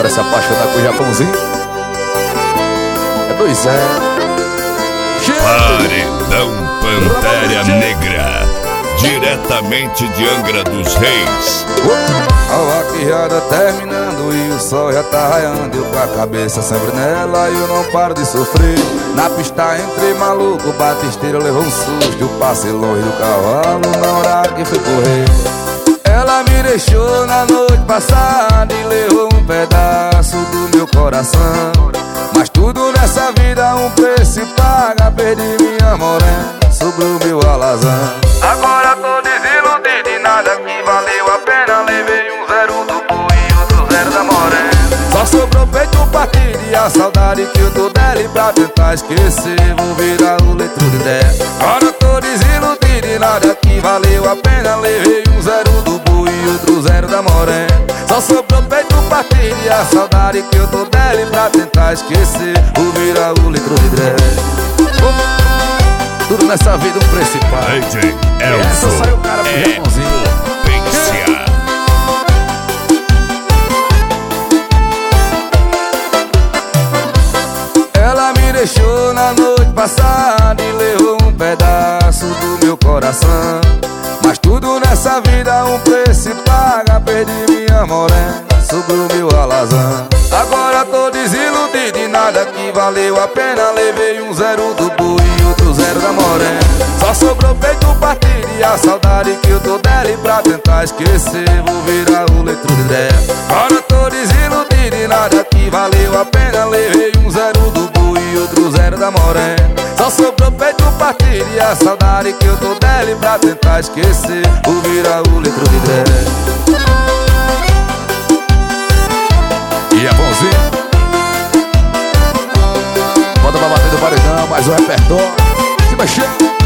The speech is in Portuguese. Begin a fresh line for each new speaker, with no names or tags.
Bora se apaixonar com o Japãozinho. É 2-0.
Paredão Pantera Negra, diretamente de Angra dos Reis.
A vaquejada terminando e o sol já tá raiando. Eu com a cabeça sempre nela e eu não paro de sofrer. Na pista entrei maluco, batisteiro levou um susto. Eu passei longe do cavalo na hora que fui correr. Ela me deixou na noite passada e levou um pedaço do meu coração. Mas tudo nessa vida um preço se paga. Perdi minha morena, sobrou meu alazão. Agora tô desiludido e nada que valeu a pena. Levei um 0 do boi e outro 0 da morena. Só sobrou peito partido e a saudade que eu tô dela. E pra tentar esquecer vou virar o letro de 10. Agora tô desiludido e nada que valeu a pena. Levei um 0 do boi e outro 0 da morena. Só sobrou peito partido e a saudade que eu tô dela. E pra tentar esquecer vou virar o litro de 10. Tudo nessa vida um principal.
DJ
Essa
Elson
saiu o cara pro Japãozinho.
Potência.
Ela me deixou na noite passada e levou um pedaço do meu coração. Mas tudo nessa vida um preço se paga. Perdi minha morena, sobrou meu alazão. Agora tô desiludido e nada que valeu a pena. Levei um 0 do boi e outro 0 da morena. Só sobrou peito partido e a saudade que eu tô dela. E pra tentar esquecer vou virar o letro de 10. Agora tô desiludido e nada que valeu a pena. Levei um 0 do boi e outro 0 da morena. Só sobrou peito partido e a saudade que eu tô dela. E pra tentar esquecer vou virar o letro de 10.
E é bonzinho. Bota pra bater do paredão, mais um repertório. Se mexendo.